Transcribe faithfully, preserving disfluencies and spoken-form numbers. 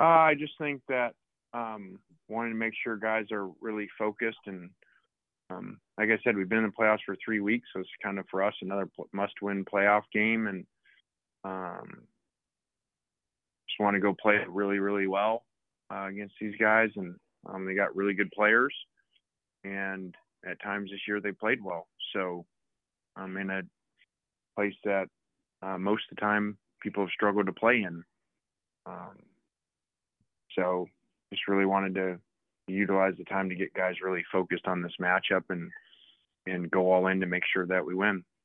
Uh, I just think that um, wanting to make sure guys are really focused and, um, like I said, we've been in the playoffs for three weeks, so it's kind of for us another must-win playoff game, and um, just want to go play it really, really well uh, against these guys. And um, they got really good players, and at times this year they played well. So I'm in a place that uh, most of the time people have struggled to play in. Um, so just really wanted to utilize the time to get guys really focused on this matchup and and go all in to make sure that we win.